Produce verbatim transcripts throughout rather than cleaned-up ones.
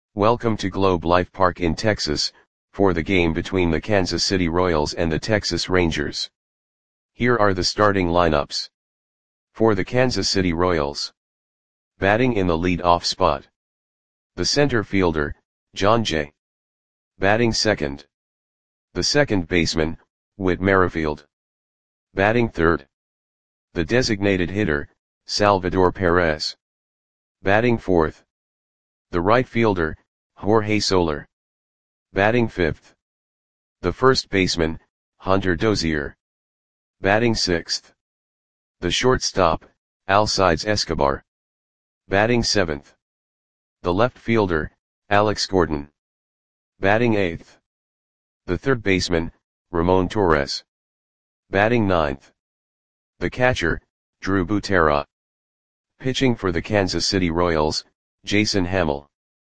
Welcome to Globe Life Park in Texas, for the game between the Kansas City Royals and the Texas Rangers. Here are the starting lineups. For the Kansas City Royals. Batting in the lead-off spot. The center fielder, Jon Jay. Batting second. The second baseman, Whit Merrifield. Batting third. The designated hitter, Salvador Perez. Batting fourth. The right fielder, Jorge Soler. Batting fifth. The first baseman, Hunter Dozier. Batting sixth. The shortstop, Alcides Escobar. Batting seventh. The left fielder, Alex Gordon. Batting eighth. The third baseman, Ramon Torres. Batting ninth. The catcher, Drew Butera. Pitching for the Kansas City Royals, Jason Hammel.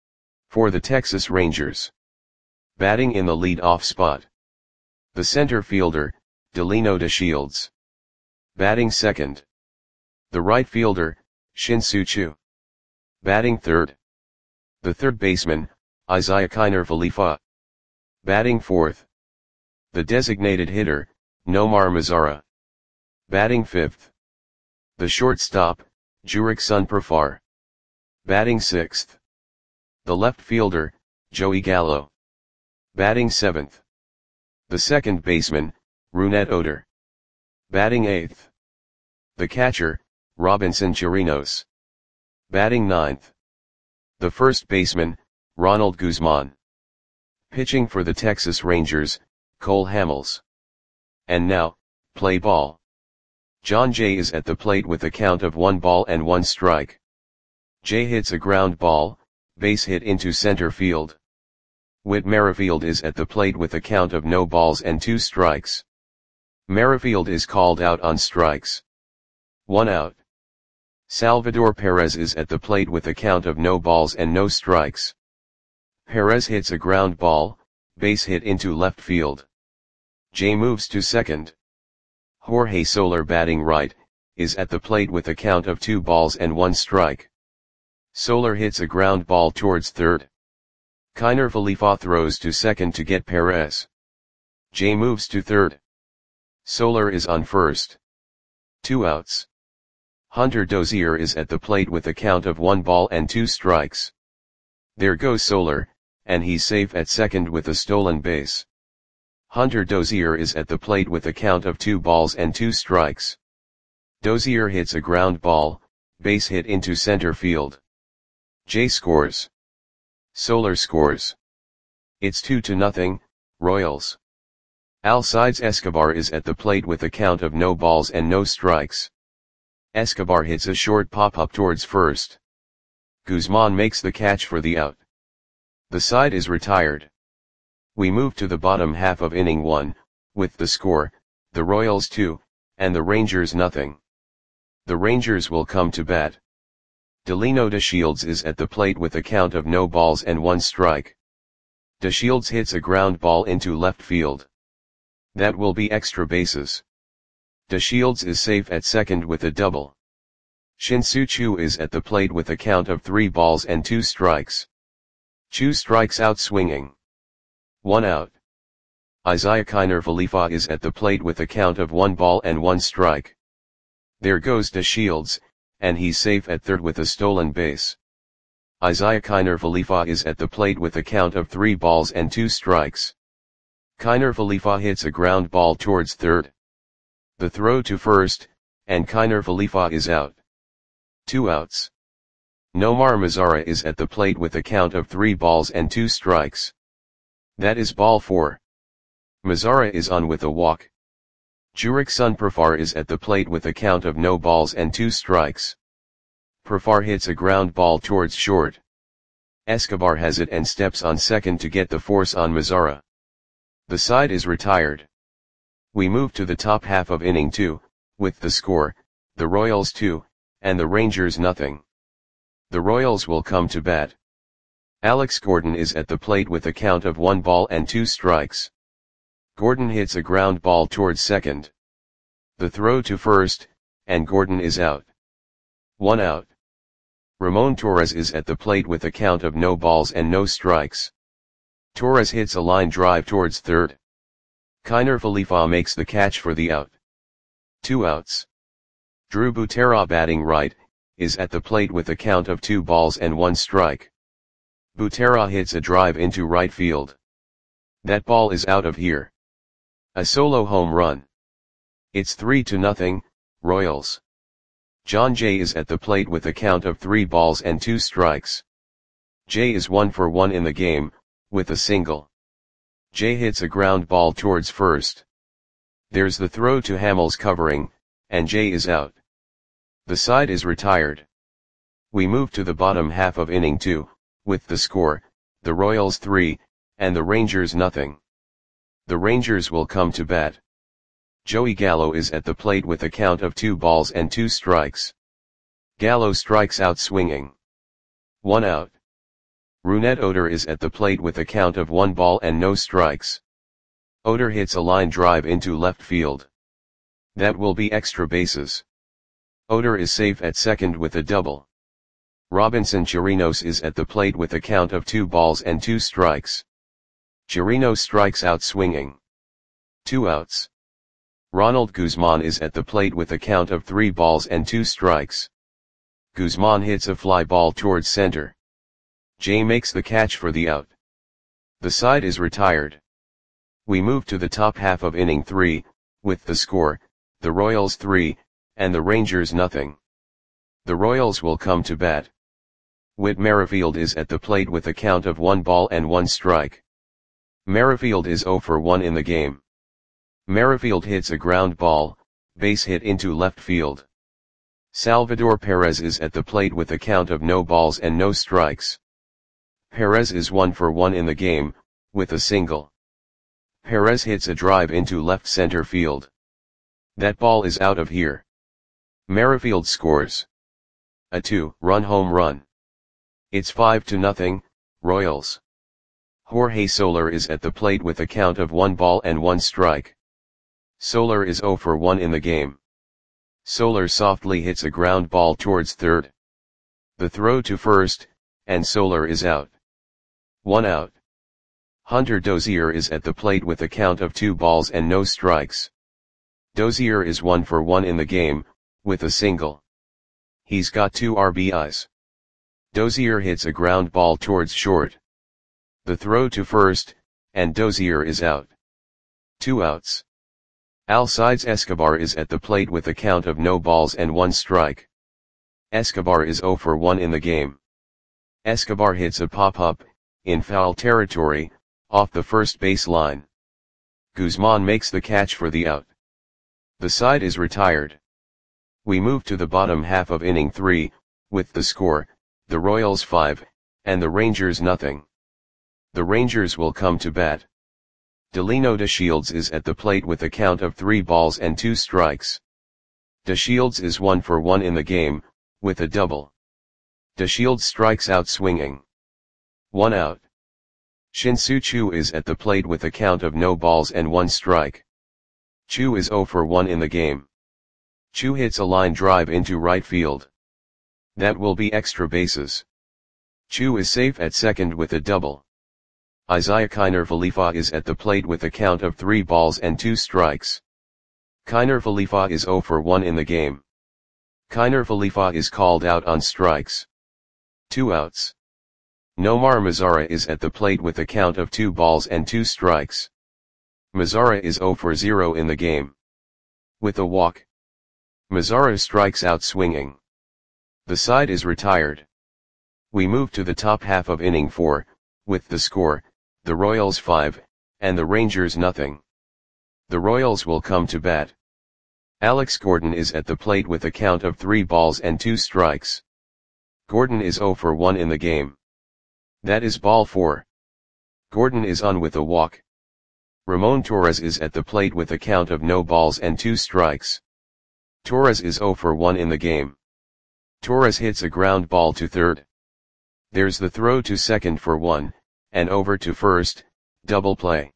For the Texas Rangers. Batting in the lead-off spot. The center fielder, Delino DeShields. Batting second. The right fielder, Shin-Soo Choo. Batting third. The third baseman, Isiah Kiner Falefa. Batting fourth. The designated hitter, Nomar Mazara. Batting fifth. The shortstop, Jurickson Profar. Batting sixth. The left fielder, Joey Gallo. Batting seventh. The second baseman, Rougned Odor. Batting eighth. The catcher, Robinson Chirinos. Batting ninth. The first baseman, Ronald Guzman. Pitching for the Texas Rangers, Cole Hamels. And now, play ball. Jon Jay is at the plate with a count of one ball and one strike. Jay hits a ground ball, base hit into center field. Whit Merrifield is at the plate with a count of no balls and two strikes. Merrifield is called out on strikes. One out. Salvador Perez is at the plate with a count of no balls and no strikes. Perez hits a ground ball, base hit into left field. Jay moves to second. Jorge Soler, batting right, is at the plate with a count of two balls and one strike. Soler hits a ground ball towards third. Kiner Falefa throws to second to get Perez. Jay moves to third. Soler is on first. Two outs. Hunter Dozier is at the plate with a count of one ball and two strikes. There goes Soler, and he's safe at second with a stolen base. Hunter Dozier is at the plate with a count of two balls and two strikes. Dozier hits a ground ball, base hit into center field. Jay scores. Soler scores. It's two to nothing, Royals. Alcides Escobar is at the plate with a count of no balls and no strikes. Escobar hits a short pop-up towards first. Guzman makes the catch for the out. The side is retired. We move to the bottom half of inning one, with the score, the Royals two, and the Rangers nothing. The Rangers will come to bat. Delino DeShields is at the plate with a count of no balls and one strike. DeShields hits a ground ball into left field. That will be extra bases. DeShields is safe at second with a double. Shin-Soo Choo is at the plate with a count of three balls and two strikes. Choo strikes out swinging. One out. Isiah Kiner Falefa is at the plate with a count of one ball and one strike. There goes DeShields, and he's safe at third with a stolen base. Isiah Kiner Falefa is at the plate with a count of three balls and two strikes. Kiner Falefa hits a ground ball towards third. The throw to first, and Kiner Falefa is out. Two outs. Nomar Mazara is at the plate with a count of three balls and two strikes. That is ball four. Mazara is on with a walk. Jurickson Profar is at the plate with a count of no balls and two strikes. Profar hits a ground ball towards short. Escobar has it and steps on second to get the force on Mazara. The side is retired. We move to the top half of inning two, with the score, the Royals two, and the Rangers nothing. The Royals will come to bat. Alex Gordon is at the plate with a count of one ball and two strikes. Gordon hits a ground ball towards second. The throw to first, and Gordon is out. One out. Ramon Torres is at the plate with a count of no balls and no strikes. Torres hits a line drive towards third. Kiner Falefa makes the catch for the out. Two outs. Drew Butera, batting right, is at the plate with a count of two balls and one strike. Butera hits a drive into right field. That ball is out of here. A solo home run. It's three to nothing, Royals. John Jay is at the plate with a count of three balls and two strikes. Jay is one for one in the game, with a single. Jay hits a ground ball towards first. There's the throw to Hamels covering, and Jay is out. The side is retired. We move to the bottom half of inning two, with the score, the Royals three, and the Rangers nothing. The Rangers will come to bat. Joey Gallo is at the plate with a count of two balls and two strikes. Gallo strikes out swinging. One out. Rougned Odor is at the plate with a count of one ball and no strikes. Odor hits a line drive into left field. That will be extra bases. Odor is safe at second with a double. Robinson Chirinos is at the plate with a count of two balls and two strikes. Chirinos strikes out swinging. Two outs. Ronald Guzman is at the plate with a count of three balls and two strikes. Guzman hits a fly ball towards center. Jay makes the catch for the out. The side is retired. We move to the top half of inning three, with the score, the Royals three, and the Rangers nothing. The Royals will come to bat. Whit Merrifield is at the plate with a count of one ball and one strike. Merrifield is zero for one in the game. Merrifield hits a ground ball, base hit into left field. Salvador Perez is at the plate with a count of no balls and no strikes. Perez is one for one in the game, with a single. Perez hits a drive into left center field. That ball is out of here. Merrifield scores a two-run home run. It's five to nothing, Royals. Jorge Soler is at the plate with a count of one ball and one strike. Soler is zero for one in the game. Soler softly hits a ground ball towards third. The throw to first, and Soler is out. One out. Hunter Dozier is at the plate with a count of two balls and no strikes. Dozier is one for one in the game, with a single. He's got two R B Is. Dozier hits a ground ball towards short. The throw to first, and Dozier is out. Two outs. Alcides Escobar is at the plate with a count of no balls and one strike. Escobar is zero for one in the game. Escobar hits a pop-up, in foul territory, off the first base line. Guzman makes the catch for the out. The side is retired. We move to the bottom half of inning three, with the score, the Royals five, and the Rangers nothing. The Rangers will come to bat. Delino DeShields is at the plate with a count of three balls and two strikes. DeShields is one for one in the game, with a double. DeShields strikes out swinging. One out. Shin-Soo Choo is at the plate with a count of no balls and one strike. Choo is zero for one in the game. Choo hits a line drive into right field. That will be extra bases. Choo is safe at second with a double. Isiah Kiner Falefa is at the plate with a count of three balls and two strikes. Kiner Falefa is zero for one in the game. Kiner Falefa is called out on strikes. Two outs. Nomar Mazara is at the plate with a count of two balls and two strikes. Mazara is zero for zero in the game. With a walk. Mazara strikes out swinging. The side is retired. We move to the top half of inning four, with the score, the Royals five, and the Rangers nothing. The Royals will come to bat. Alex Gordon is at the plate with a count of three balls and two strikes. Gordon is zero for one in the game. That is ball four. Gordon is on with a walk. Ramon Torres is at the plate with a count of no balls and two strikes. Torres is zero for one in the game. Torres hits a ground ball to third. There's the throw to second for one, and over to first, double play.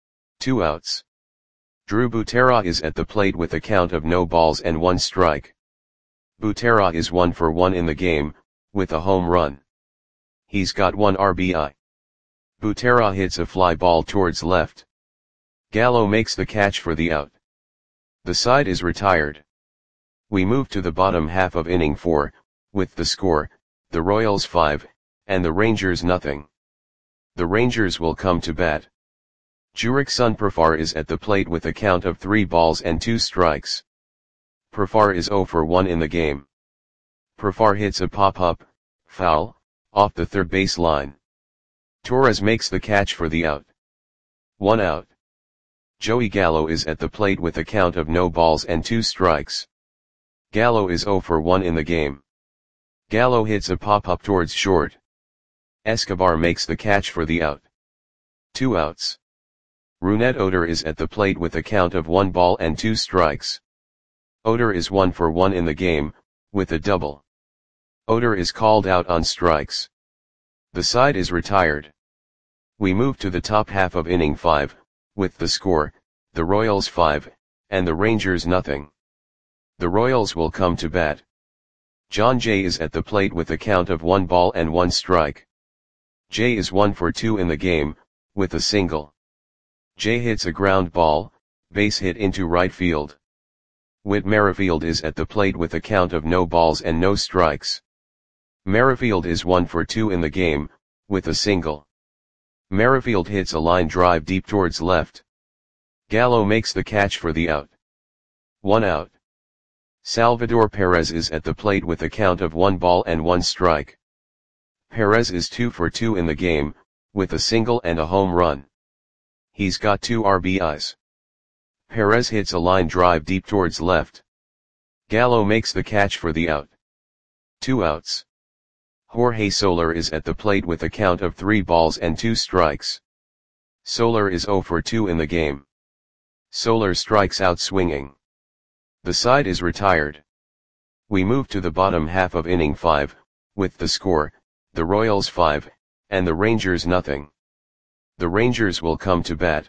Two outs. Drew Butera is at the plate with a count of no balls and one strike. Butera is one for one in the game, with a home run. He's got one R B I. Butera hits a fly ball towards left. Gallo makes the catch for the out. The side is retired. We move to the bottom half of inning four, with the score, the Royals five, and the Rangers nothing. The Rangers will come to bat. Jurickson Profar is at the plate with a count of three balls and two strikes. Profar is zero for one in the game. Profar hits a pop-up, foul, off the third base line. Torres makes the catch for the out. One out. Joey Gallo is at the plate with a count of no balls and two strikes. Gallo is zero for one in the game. Gallo hits a pop-up towards short. Escobar makes the catch for the out. Two outs. Rougned Odor is at the plate with a count of one ball and two strikes. Odor is one for one in the game, with a double. Odor is called out on strikes. The side is retired. We move to the top half of inning five, with the score, the Royals five, and the Rangers nothing. The Royals will come to bat. John Jay is at the plate with a count of one ball and one strike. Jay is one for two in the game, with a single. Jay hits a ground ball, base hit into right field. Whit Merrifield is at the plate with a count of no balls and no strikes. Merrifield is one for two in the game, with a single. Merrifield hits a line drive deep towards left. Gallo makes the catch for the out. One out. Salvador Perez is at the plate with a count of one ball and one strike. Perez is two for two in the game, with a single and a home run. He's got two R B Is. Perez hits a line drive deep towards left. Gallo makes the catch for the out. Two outs. Jorge Soler is at the plate with a count of three balls and two strikes. Soler is zero for two in the game. Soler strikes out swinging. The side is retired. We move to the bottom half of inning five, with the score, the Royals five, and the Rangers nothing. The Rangers will come to bat.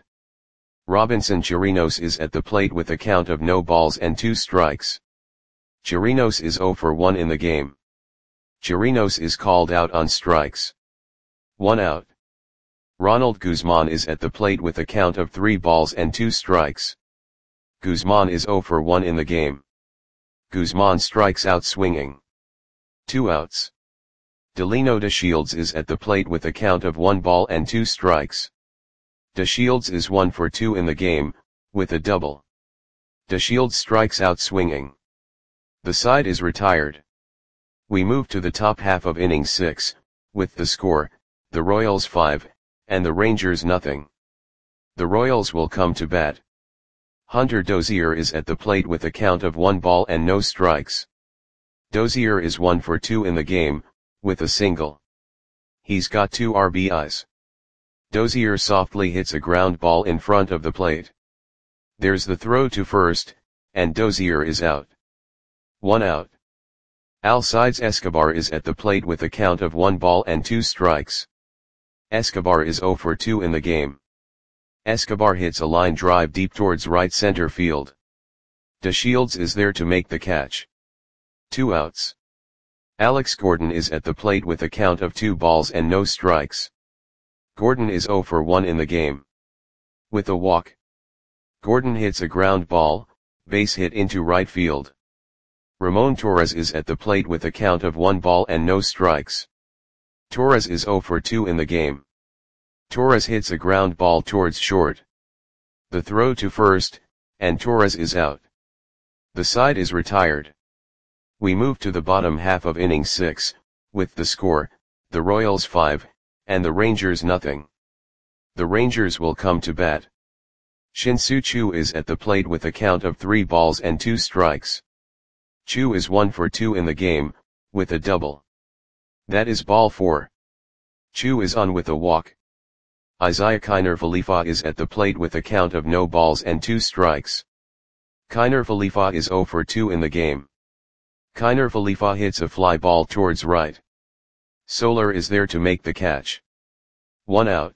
Robinson Chirinos is at the plate with a count of no balls and two strikes. Chirinos is zero for one in the game. Chirinos is called out on strikes. One out. Ronald Guzman is at the plate with a count of three balls and two strikes. Guzman is zero for one in the game. Guzman strikes out swinging. Two outs. Delino DeShields is at the plate with a count of one ball and two strikes. DeShields is one for two in the game, with a double. DeShields strikes out swinging. The side is retired. We move to the top half of inning six, with the score, the Royals five, and the Rangers nothing. The Royals will come to bat. Hunter Dozier is at the plate with a count of one ball and no strikes. Dozier is one for two in the game, with a single. He's got two R B Is. Dozier softly hits a ground ball in front of the plate. There's the throw to first, and Dozier is out. One out. Alcides Escobar is at the plate with a count of one ball and two strikes. Escobar is zero for two in the game. Escobar hits a line drive deep towards right center field. DeShields is there to make the catch. Two outs. Alex Gordon is at the plate with a count of two balls and no strikes. Gordon is zero for one in the game. With a walk. Gordon hits a ground ball, base hit into right field. Ramon Torres is at the plate with a count of one ball and no strikes. Torres is zero for two in the game. Torres hits a ground ball towards short. The throw to first, and Torres is out. The side is retired. We move to the bottom half of inning six, with the score, the Royals five, and the Rangers nothing. The Rangers will come to bat. Shin-Soo Choo is at the plate with a count of three balls and two strikes. Choo is one for two in the game, with a double. That is ball four. Choo is on with a walk. Isaiah Kiner Falefa is at the plate with a count of no balls and two strikes. Kiner Falefa is zero for two in the game. Kiner Falefa hits a fly ball towards right. Soler is there to make the catch. One out.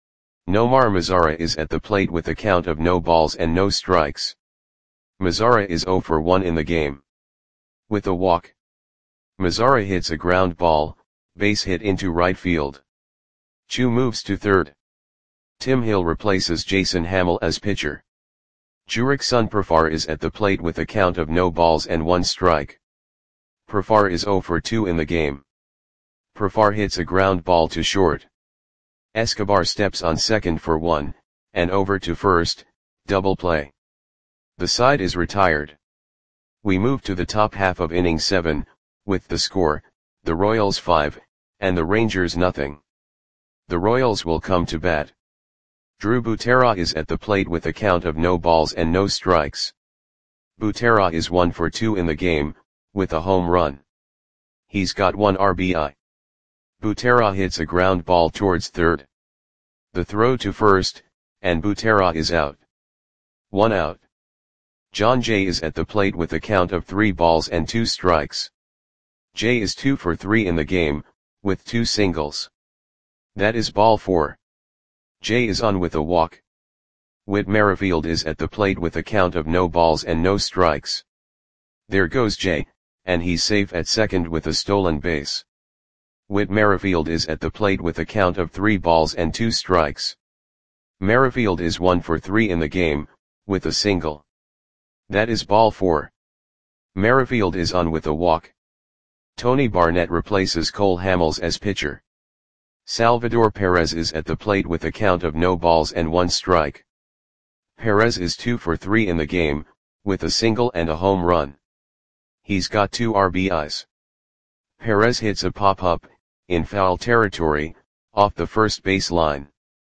Nomar Mazara is at the plate with a count of no balls and no strikes. Mazara is zero for one in the game. With a walk. Mazzara hits a ground ball, base hit into right field. Chu moves to third. Tim Hill replaces Jason Hamill as pitcher. Jurickson Profar is at the plate with a count of no balls and one strike. Profar is zero for two in the game. Profar hits a ground ball to short. Escobar steps on second for one, and over to first, double play. The side is retired. We move to the top half of inning seven, with the score, the Royals five, and the Rangers nothing. The Royals will come to bat. Drew Butera is at the plate with a count of no balls and no strikes. Butera is one for two in the game, with a home run. He's got one R B I. Butera hits a ground ball towards third. The throw to first, and Butera is out. One out. John Jay is at the plate with a count of three balls and two strikes. Jay is two for three in the game, with two singles. That is ball four. Jay is on with a walk. Whit Merrifield is at the plate with a count of no balls and no strikes. There goes Jay, and he's safe at second with a stolen base. Whit Merrifield is at the plate with a count of three balls and two strikes. Merrifield is one for three in the game, with a single. That is ball four. Merrifield is on with a walk. Tony Barnett replaces Cole Hamels as pitcher. Salvador Perez is at the plate with a count of no balls and one strike. Perez is two for three in the game, with a single and a home run. He's got two R B Is. Perez hits a pop-up, in foul territory, off the first base line.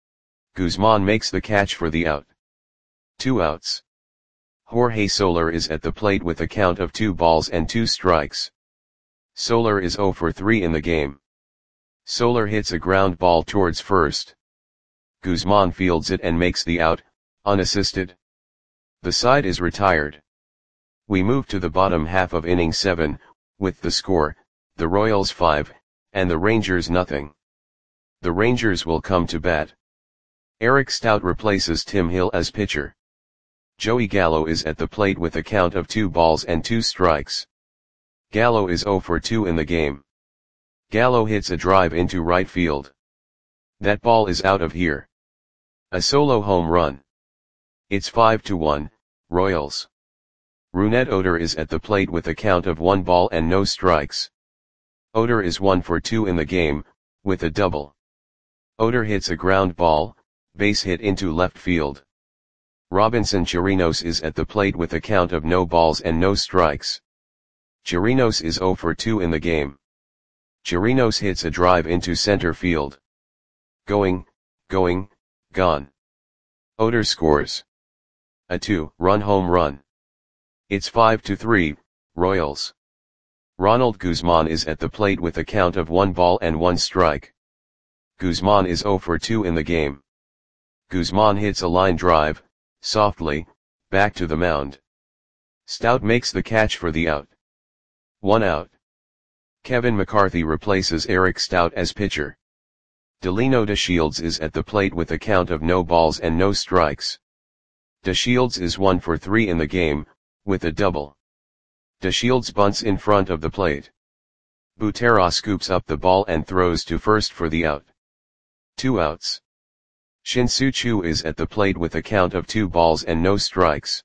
Guzman makes the catch for the out. Two outs. Jorge Soler is at the plate with a count of two balls and two strikes. Soler is zero for three in the game. Soler hits a ground ball towards first. Guzman fields it and makes the out, unassisted. The side is retired. We move to the bottom half of inning seven, with the score, the Royals five, and the Rangers nothing. The Rangers will come to bat. Eric Stout replaces Tim Hill as pitcher. Joey Gallo is at the plate with a count of two balls and two strikes. Gallo is zero for two in the game. Gallo hits a drive into right field. That ball is out of here. A solo home run. It's five to one, Royals. Rougned Odor is at the plate with a count of one ball and no strikes. Odor is one for two in the game, with a double. Odor hits a ground ball, base hit into left field. Robinson Chirinos is at the plate with a count of no balls and no strikes. Chirinos is zero for two in the game. Chirinos hits a drive into center field. Going, going, gone. Odor scores a two-run home run. It's five to three, Royals. Ronald Guzman is at the plate with a count of one ball and one strike. Guzman is zero for two in the game. Guzman hits a line drive, softly, back to the mound. Stout makes the catch for the out. One out. Kevin McCarthy replaces Eric Stout as pitcher. Delino DeShields is at the plate with a count of no balls and no strikes. DeShields is one for three in the game, with a double. DeShields bunts in front of the plate. Butera scoops up the ball and throws to first for the out. Two outs. Shin-Soo Choo is at the plate with a count of two balls and no strikes.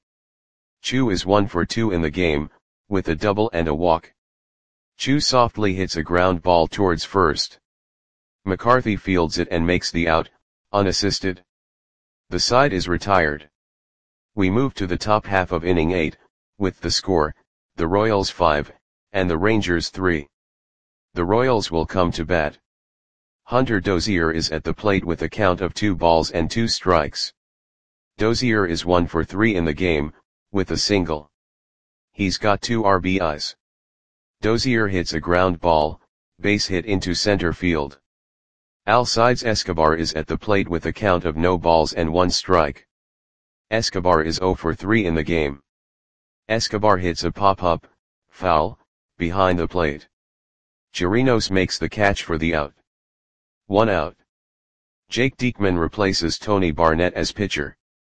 Choo is one for two in the game, with a double and a walk. Choo softly hits a ground ball towards first. McCarthy fields it and makes the out, unassisted. The side is retired. We move to the top half of inning eight, with the score, the Royals five, and the Rangers three. The Royals will come to bat. Hunter Dozier is at the plate with a count of two balls and two strikes. Dozier is one for three in the game, with a single. He's got two R B Is. Dozier hits a ground ball, base hit into center field. Alcides Escobar is at the plate with a count of no balls and one strike. Escobar is zero for three in the game. Escobar hits a pop-up, foul, behind the plate. Chirinos makes the catch for the out. One out. Jake Diekman replaces Tony Barnett as pitcher.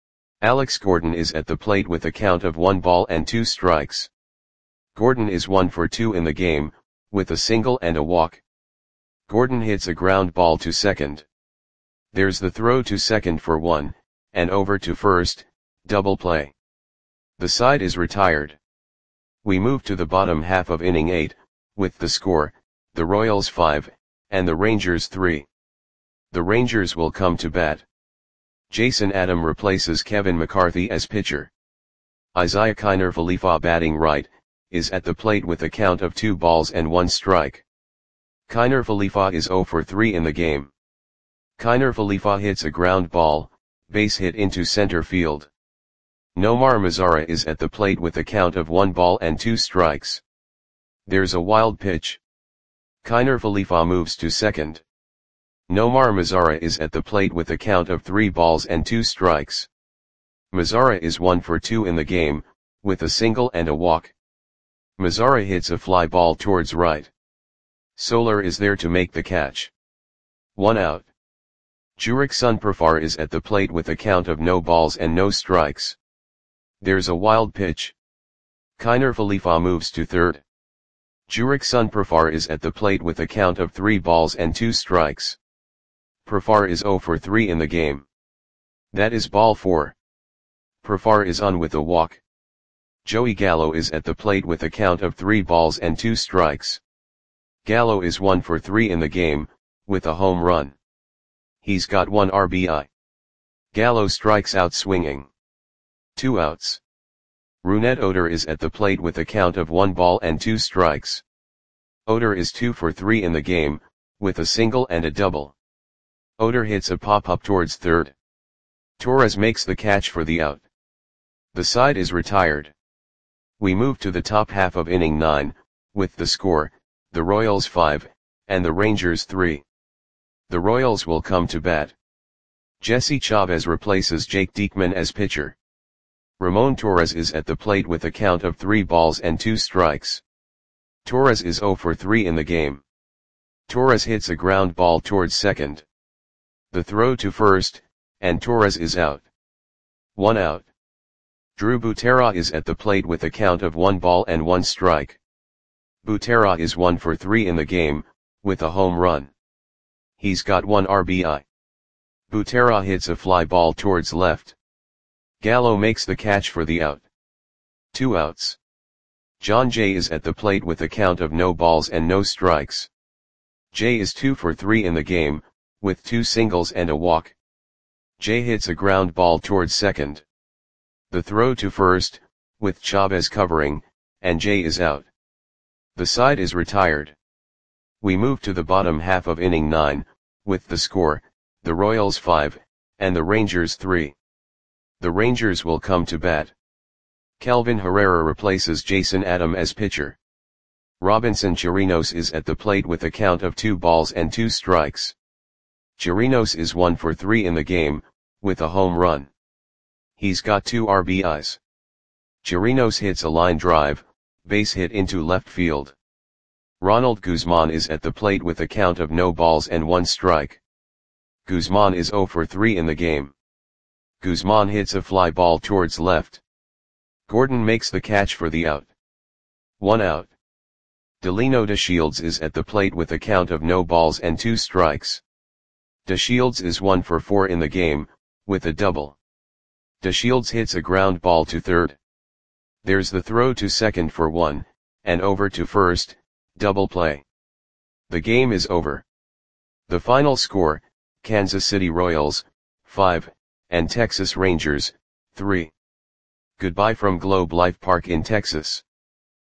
Alex Gordon is at the plate with a count of one ball and two strikes. Gordon is one for two in the game, with a single and a walk. Gordon hits a ground ball to second. There's the throw to second for one, and over to first, double play. The side is retired. We move to the bottom half of inning eight, with the score, the Royals five, and the Rangers three. The Rangers will come to bat. Jason Adam replaces Kevin McCarthy as pitcher. Isaiah Kiner Falefa, batting right, is at the plate with a count of two balls and one strike. Kiner Falefa is zero for three in the game. Kiner Falefa hits a ground ball, base hit into center field. Nomar Mazara is at the plate with a count of one ball and two strikes. There's a wild pitch. Kiner Falefa moves to second. Nomar Mazara is at the plate with a count of three balls and two strikes. Mazara is one for two in the game, with a single and a walk. Mazara hits a fly ball towards right. Soler is there to make the catch. One out. Jurickson Profar is at the plate with a count of no balls and no strikes. There's a wild pitch. Kiner Falefa moves to third. Jurickson Profar is at the plate with a count of three balls and two strikes. Profar is zero for three in the game. That is ball four. Profar is on with a walk. Joey Gallo is at the plate with a count of three balls and two strikes. Gallo is one for three in the game, with a home run. He's got one R B I. Gallo strikes out swinging. Two outs. Rougned Odor is at the plate with a count of one ball and two strikes. Odor is two for three in the game, with a single and a double. Odor hits a pop-up towards third. Torres makes the catch for the out. The side is retired. We move to the top half of inning nine, with the score, the Royals five, and the Rangers three. The Royals will come to bat. Jesse Chavez replaces Jake Diekman as pitcher. Ramon Torres is at the plate with a count of three balls and two strikes. Torres is zero for three in the game. Torres hits a ground ball towards second. The throw to first, and Torres is out. One out. Drew Butera is at the plate with a count of one ball and one strike. Butera is one for three in the game, with a home run. He's got one R B I. Butera hits a fly ball towards left. Gallo makes the catch for the out. Two outs. John Jay is at the plate with a count of no balls and no strikes. Jay is two for three in the game, with two singles and a walk. Jay hits a ground ball towards second. The throw to first, with Chavez covering, and Jay is out. The side is retired. We move to the bottom half of inning nine, with the score, the Royals five, and the Rangers three. The Rangers will come to bat. Kelvin Herrera replaces Jason Adam as pitcher. Robinson Chirinos is at the plate with a count of two balls and two strikes. Chirinos is one for three in the game, with a home run. He's got two R B Is. Chirinos hits a line drive, base hit into left field. Ronald Guzman is at the plate with a count of no balls and one strike. Guzman is zero for three in the game. Guzman hits a fly ball towards left. Gordon makes the catch for the out. One out. Delino DeShields is at the plate with a count of no balls and two strikes. DeShields is one for four in the game, with a double. DeShields hits a ground ball to third. There's the throw to second for one, and over to first, double play. The game is over. The final score, Kansas City Royals, five, and Texas Rangers, three. Goodbye from Globe Life Park in Texas.